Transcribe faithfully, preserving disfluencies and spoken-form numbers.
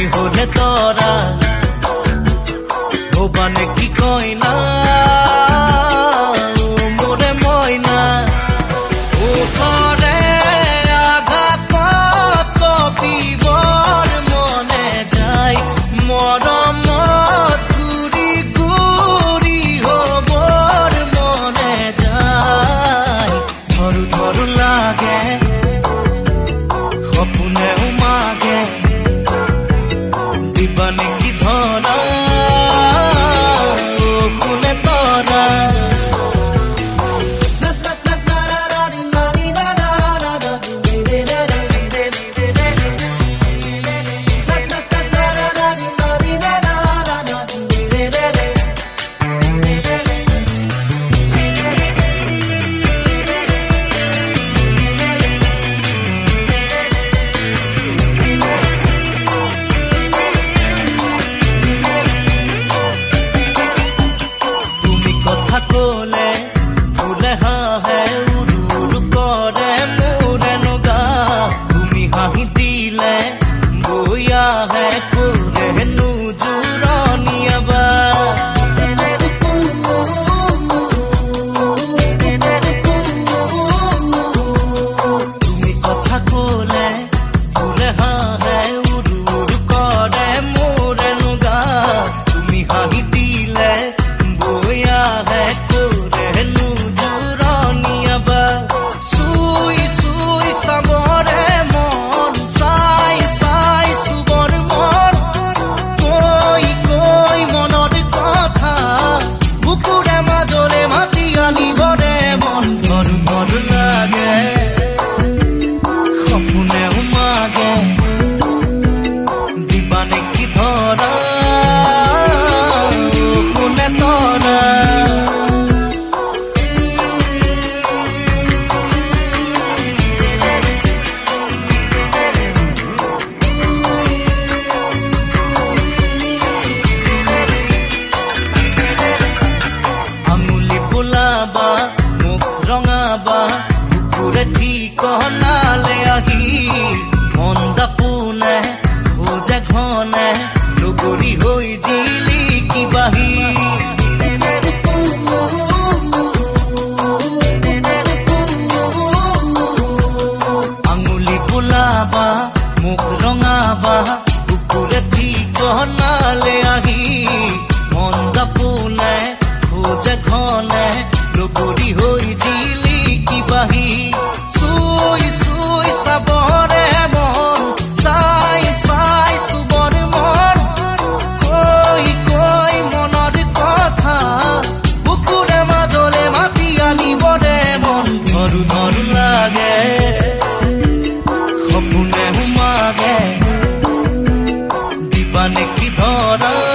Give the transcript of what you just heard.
হলে তরা ভবানে কি কই না মোরে ময়না ও করে আঘাত কবিবর মনে যায় মরমত গুরি গুরি হবর মনে যায় ধরু ধরু লাগে সপোনেও মাগে দিবানে কি ধরা ও খুলে তরা কোলে ফুলে হাহে উড়ু উড়ু করে মোরে নগা তুমি হাহি দিলে বইয়া হে করে নুজুরনিয়াবা তুমি কথা কোলে ফুলে হাহে উড়ু উড়ু করে মোরে নগা তুমি হাহি দিলে বইয়া হে সপোনেও মাগে দিবানে কি ধরা কোনে তরা আঙুলি বোলাবা মুখ ৰঙাবা পুরে ঠিক নালে আহি মন্দা পুনে খোঁজে ঘনে লগরি হৈ জিলি কিবাহি আঙুলি বোলাবা মুখ ৰঙাবা পুরে ঠিক নালে আহি মন্দা পুনে খোঁজে ঘনে লগরি হৈ জিলি কিবাহি সুই সুই সাবরে মন চাই চাই সুবর মন কই কই মনৰ কথা বুকুৰে মাজলে মাতি আনিবৰে মন ধৰু ধৰু লাগে সপোনে মাগে দিবানে কি ধৰা